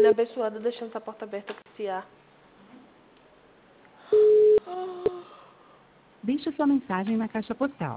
menina abençoada deixando essa porta aberta com esse ar. Deixe sua mensagem na caixa postal